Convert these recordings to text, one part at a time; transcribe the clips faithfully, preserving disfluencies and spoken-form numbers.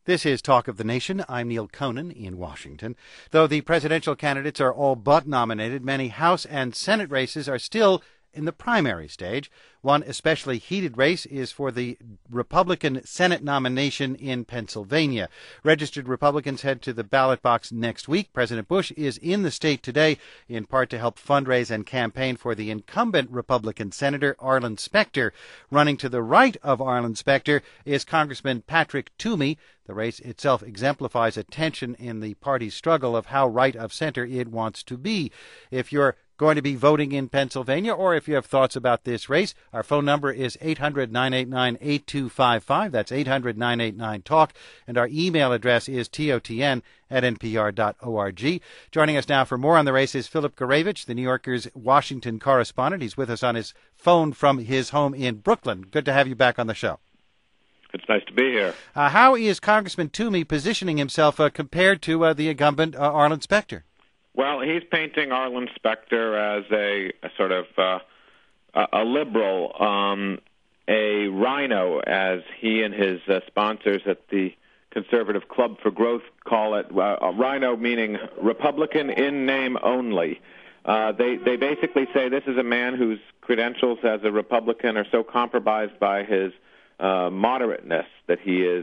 This is Talk of the Nation. I'm Neil Conan in Washington. Though the presidential candidates are all but nominated, many House and Senate races are still in the primary stage. One especially heated race is for the Republican Senate nomination in Pennsylvania. Registered Republicans head to the ballot box next week. President Bush is in the state today, in part to help fundraise and campaign for the incumbent Republican Senator Arlen Specter. Running to the right of Arlen Specter is Congressman Patrick Toomey. The race itself exemplifies a tension in the party's struggle of how right of center it wants to be. If you're going to be voting in Pennsylvania, or if you have thoughts about this race, our phone number is eight hundred, nine eight nine, eight two five five. That's eight hundred, nine eight nine, talk. And our email address is totn at npr dot org. Joining us now for more on the race is Philip Gurevich, the New Yorker's Washington correspondent. He's with us on his phone from his home in Brooklyn. Good to have you back on the show. It's nice to be here. Uh, how is Congressman Toomey positioning himself uh, compared to uh, the incumbent uh, Arlen Specter? Well, he's painting Arlen Specter as a, a sort of uh, a, a liberal, um, a rhino, as he and his uh, sponsors at the Conservative Club for Growth call it. Uh, a rhino meaning Republican in name only. Uh, they they basically say this is a man whose credentials as a Republican are so compromised by his uh, moderateness that he is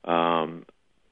um,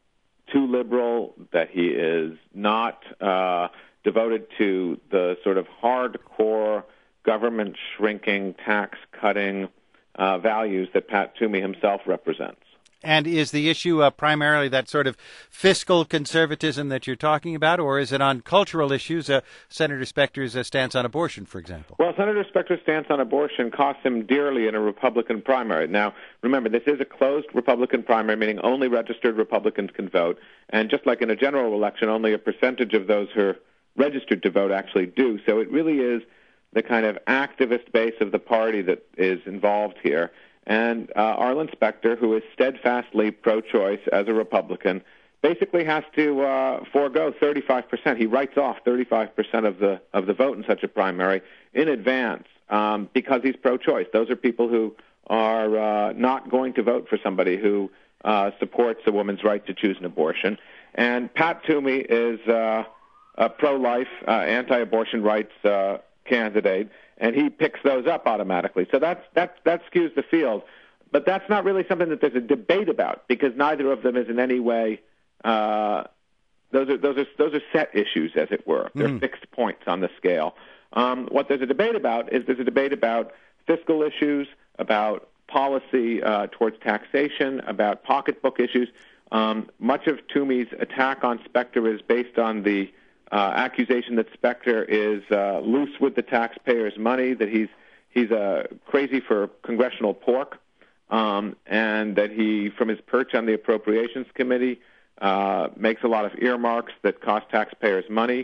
too liberal, that he is not Uh, devoted to the sort of hardcore government shrinking, tax-cutting uh, values that Pat Toomey himself represents. And is the issue uh, primarily that sort of fiscal conservatism that you're talking about, or is it on cultural issues, uh, Senator Specter's uh, stance on abortion, for example? Well, Senator Specter's stance on abortion costs him dearly in a Republican primary. Now, remember, this is a closed Republican primary, meaning only registered Republicans can vote. And just like in a general election, only a percentage of those who are registered to vote actually do. So it really is the kind of activist base of the party that is involved here. And uh, Arlen Specter, who is steadfastly pro-choice as a Republican, basically has to uh, forego thirty-five percent. He writes off thirty-five percent of the of the vote in such a primary in advance um, because he's pro-choice. Those are people who are uh, not going to vote for somebody who uh, supports a woman's right to choose an abortion. And Pat Toomey is Uh, a pro-life, uh, anti-abortion rights uh, candidate, and he picks those up automatically. So that's, that, that skews the field. But that's not really something that there's a debate about, because neither of them is in any way uh, those are those are those are set issues, as it were. They're mm. fixed points on the scale. Um, what there's a debate about is there's a debate about fiscal issues, about policy uh, towards taxation, about pocketbook issues. Um, much of Toomey's attack on Specter is based on the Uh, accusation that Specter is uh, loose with the taxpayers' money, that he's he's uh, crazy for congressional pork, um, and that he, from his perch on the Appropriations Committee, uh, makes a lot of earmarks that cost taxpayers money.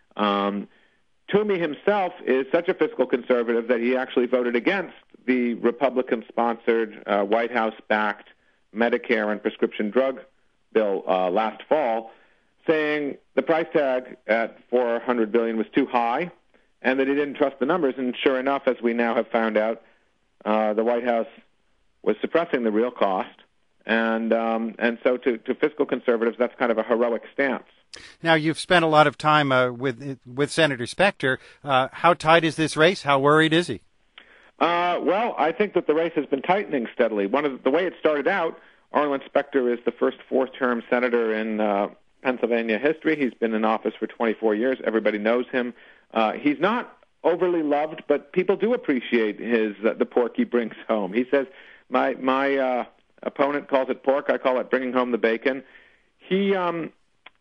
Um, Toomey himself is such a fiscal conservative that he actually voted against the Republican-sponsored, uh, White House-backed Medicare and prescription drug bill uh, last fall, saying the price tag at four hundred billion dollars was too high and that he didn't trust the numbers. And sure enough, as we now have found out, uh, the White House was suppressing the real cost. And um, and so to, to fiscal conservatives, that's kind of a heroic stance. Now, you've spent a lot of time uh, with with Senator Specter. Uh, how tight is this race? How worried is he? Uh, well, I think that the race has been tightening steadily. One of the, the way it started out, Arlen Specter is the first fourth-term senator in uh, Pennsylvania history. He's been in office for twenty-four years. Everybody knows him. Uh, he's not overly loved, but people do appreciate his uh, the pork he brings home. He says, my my uh, opponent calls it pork. I call it bringing home the bacon. He um,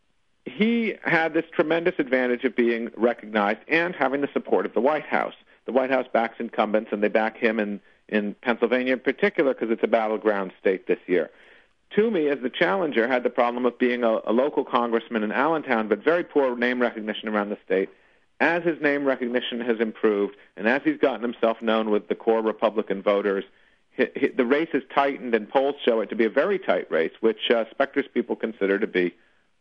he had this tremendous advantage of being recognized and having the support of the White House. The White House backs incumbents, and they back him in, in Pennsylvania in particular because it's a battleground state this year. Toomey, as the challenger, had the problem of being a, a local congressman in Allentown, but very poor name recognition around the state. As his name recognition has improved, and as he's gotten himself known with the core Republican voters, he, he, the race has tightened, and polls show it to be a very tight race, which uh, Specter's people consider to be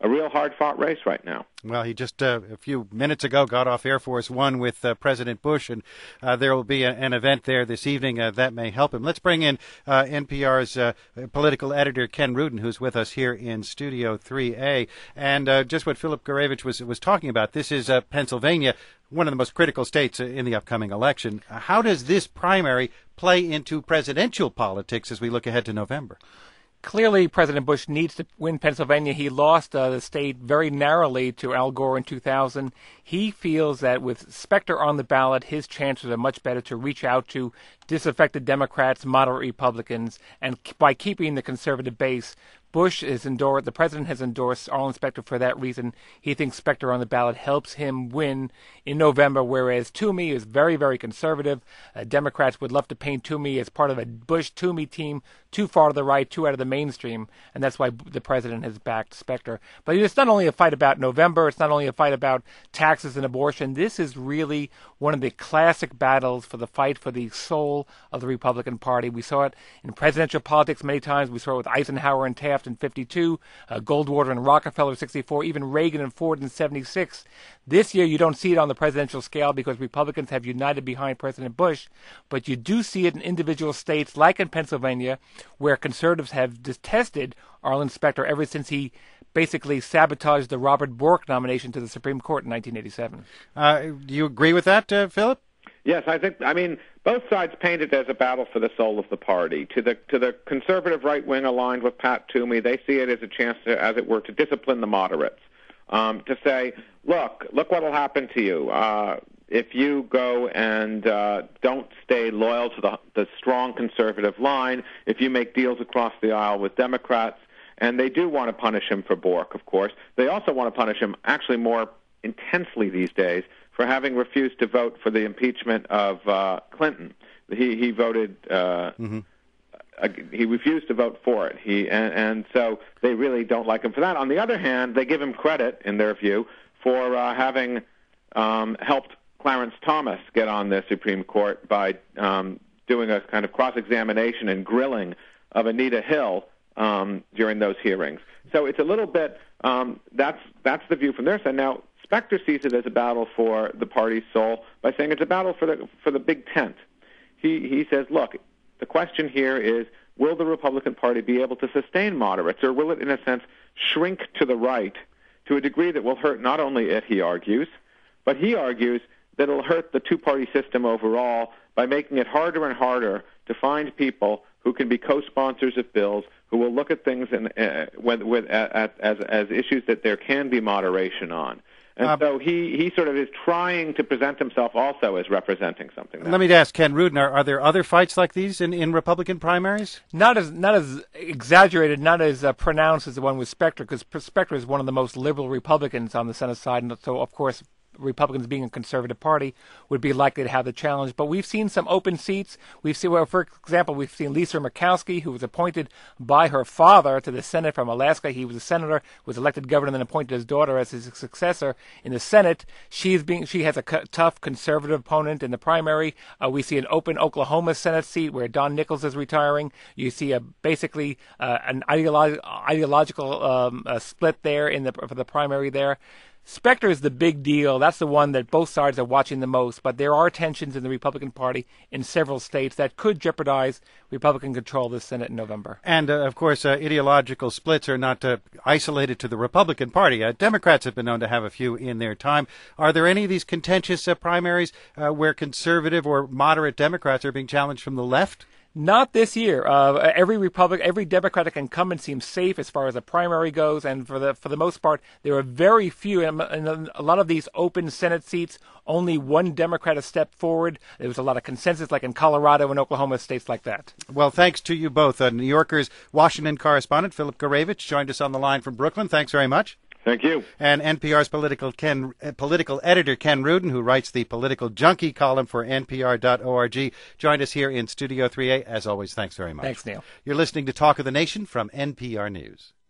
a real hard-fought race right now. Well, he just uh, a few minutes ago got off Air Force One with uh, President Bush, and uh, there will be a, an event there this evening uh, that may help him. Let's bring in uh, N P R's uh, political editor Ken Rudin, who's with us here in Studio three A. And uh, just what Philip Garevich was was talking about, this is uh, Pennsylvania, one of the most critical states in the upcoming election. How does this primary play into presidential politics as we look ahead to November? Clearly, President Bush needs to win Pennsylvania. He lost uh, the state very narrowly to Al Gore in two thousand. He feels that with Specter on the ballot, his chances are much better to reach out to disaffected Democrats, moderate Republicans, and by keeping the conservative base, Bush is endorsed, the president has endorsed Arlen Specter for that reason. He thinks Specter on the ballot helps him win in November, whereas Toomey is very, very conservative. Uh, Democrats would love to paint Toomey as part of a Bush-Toomey team, too far to the right, too out of the mainstream, and that's why the president has backed Specter. But it's not only a fight about November, it's not only a fight about taxes and abortion. This is really one of the classic battles for the fight for the soul of the Republican Party. We saw it in presidential politics many times. We saw it with Eisenhower and Taft in fifty-two, uh, Goldwater and Rockefeller in sixty-four, even Reagan and Ford in seventy-six. This year you don't see it on the presidential scale because Republicans have united behind President Bush, but you do see it in individual states like in Pennsylvania where conservatives have detested Arlen Specter ever since he basically sabotaged the Robert Bork nomination to the Supreme Court in nineteen eighty-seven. Uh, do you agree with that, uh, Philip? Yes, I think, I mean, both sides paint it as a battle for the soul of the party. To the to the conservative right wing aligned with Pat Toomey, they see it as a chance, to, as it were, to discipline the moderates. Um, to say, look, look what will happen to you uh, if you go and uh, don't stay loyal to the, the strong conservative line, if you make deals across the aisle with Democrats. And they do want to punish him for Bork, of course. They also want to punish him actually more intensely these days for having refused to vote for the impeachment of uh, Clinton. He he voted. Uh, mm-hmm. uh, he refused to vote for it. He and, and so they really don't like him for that. On the other hand, they give him credit, in their view, for uh, having um, helped Clarence Thomas get on the Supreme Court by um, doing a kind of cross-examination and grilling of Anita Hill um, during those hearings. So it's a little bit. Um, that's that's the view from their side. Now, Specter sees it as a battle for the party's soul by saying it's a battle for the for the big tent. He he says, look, the question here is, will the Republican Party be able to sustain moderates, or will it, in a sense, shrink to the right to a degree that will hurt not only it, he argues, but he argues that it'll hurt the two-party system overall by making it harder and harder to find people who can be co-sponsors of bills, who will look at things in, uh, with, with, at, as, as issues that there can be moderation on. And um, so he, he sort of is trying to present himself also as representing something. Let me ask Ken Rudin, are, are there other fights like these in, in Republican primaries? Not as not as exaggerated, not as uh, pronounced as the one with Specter, because Specter is one of the most liberal Republicans on the Senate side, and so, of course, Republicans being a conservative party would be likely to have the challenge. But we've seen some open seats. We've seen, well, for example, we've seen Lisa Murkowski, who was appointed by her father to the Senate from Alaska. He was a senator, was elected governor, and then appointed his daughter as his successor in the Senate. She's being, she has a c- tough conservative opponent in the primary. Uh, we see an open Oklahoma Senate seat where Don Nichols is retiring. You see a basically uh, an ideolo- ideological um, uh, split there in the for the primary there. Specter is the big deal. That's the one that both sides are watching the most. But there are tensions in the Republican Party in several states that could jeopardize Republican control of the Senate in November. And, uh, of course, uh, ideological splits are not uh, isolated to the Republican Party. Uh, Democrats have been known to have a few in their time. Are there any of these contentious uh, primaries uh, where conservative or moderate Democrats are being challenged from the left? Not this year. Uh, every Republic, every Democratic incumbent seems safe as far as the primary goes, and for the for the most part, there are very few. In a lot of these open Senate seats, only one Democrat has stepped forward. There was a lot of consensus, like in Colorado and Oklahoma, states like that. Well, thanks to you both. Uh, New Yorker's Washington correspondent Philip Garevich joined us on the line from Brooklyn. Thanks very much. Thank you. And N P R's political Ken, uh, political editor Ken Rudin, who writes the Political Junkie column for N P R dot org, joined us here in Studio three A. As always, thanks very much. Thanks, Neil. You're listening to Talk of the Nation from N P R News.